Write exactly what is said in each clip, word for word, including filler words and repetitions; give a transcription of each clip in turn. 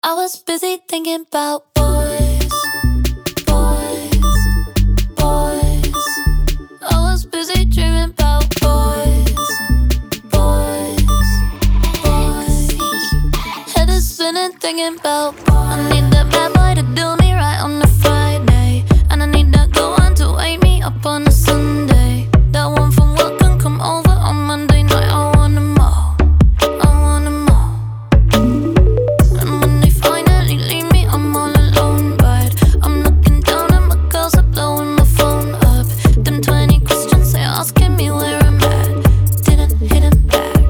I was busy thinking about boys, boys, boys. I was busy dreaming about boys, boys, boys. Head is spinning thinking about boys. I need that bad boy to do me right on a Friday, and I need that good one to wake me up on a Sunday. That one from work can come over on Monday night. I want them all, I want them all. And when they finally leave me, I'm all alone. But I'm looking down and my girls are blowing my phone up. Them twenty questions they asking me where I'm at, didn't hit them back.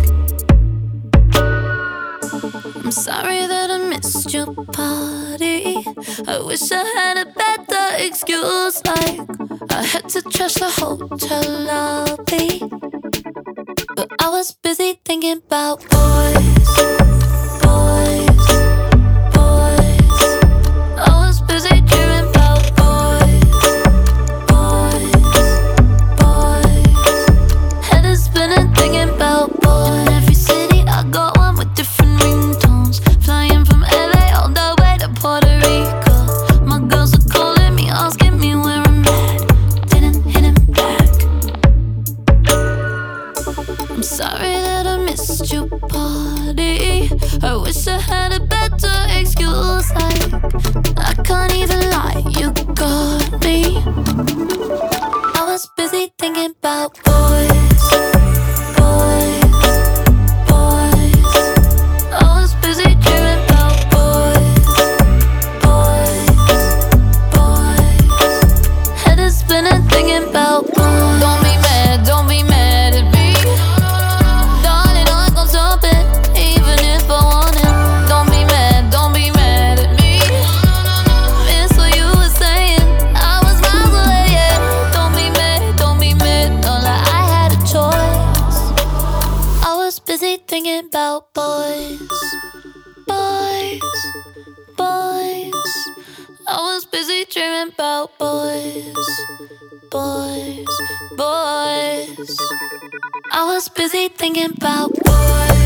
I'm sorry that I missed your party. I wish I had a better excuse, like I had to trash the hotel lobby. But I was busy thinking about boys, boys, boys. I was busy dreaming about boys, boys, boys. Head is spinning thinking about boys. In every city I got one with different ringtones, flying from L A all the way to Puerto Rico. My girls are calling me, asking me where I'm at, didn't hit him back. I'm sorry that I missed your party. I wish I had a better excuse, like I can't even lie, you got me. I was busy thinking about boys, boys, boys. I was busy dreaming about boys, boys, boys. Head is spinning thinking about boys. Don't be mad, don't be mad at me, darling, I ain't gon' stop it, even if I want it. Don't be mad, don't be mad at me, miss what you were saying, I was miles away, yeah. Don't be mad, don't be mad, don't lie, I had a choice. I was busy thinking about boys, boys, boys. I was busy dreaming about boys, boys, boys. I was busy thinking about boys.